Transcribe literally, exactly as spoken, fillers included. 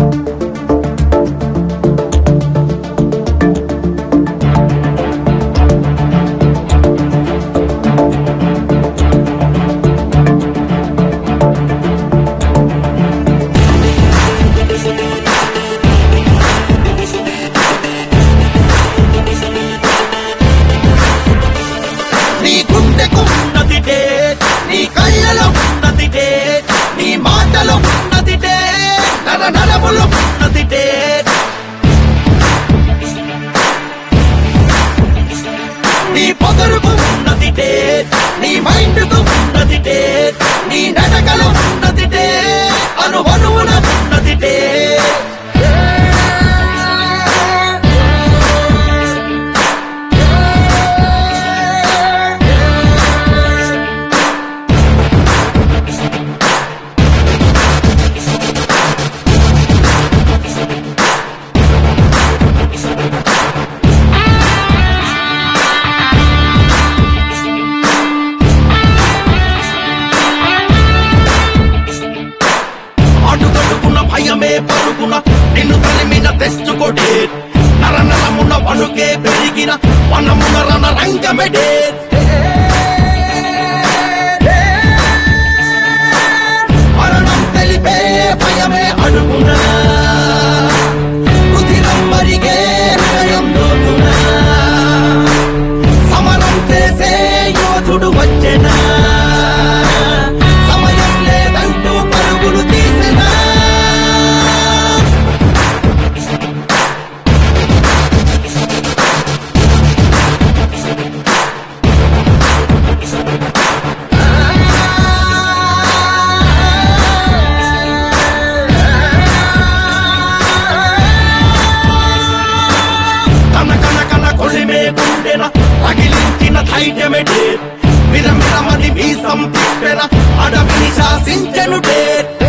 నీ గుండెకు ఉన్నది డేట్, నీ కళ్ళలో ఉన్నది డేట్, నీ మాటలో ఉన్నది డేట్, నర నరములో ఉన్నది డేట్. నీ పొగరుకు ఉన్నది డేట్, నీ మైండ్కు ఉన్నది డేట్, నీ నడకలో ఉన్నది డేట్, అనువనువున ఉన్నది డేట్. అడుగడుగున భయమే పరుగున నిన్ను తలిమిన తెచ్చుకొడే, నర నరమున వణుకే పెరిగిన వనమున రణ రంగమెడే. మరణం తెలిపే భయమే అడుగున, రుధిరం మరిగే హృదయం లోతున, సమరం చేసే యోధుడు వచ్చెనా, సమయం లేదంటూ పరుగులు తీసెనా. కన కన కన కొలిమే గుండెన రగిలించిన ధైర్యమెడే, మిరమిరమని వీసం తిప్పెన అడవిని శాసించెను డేట్.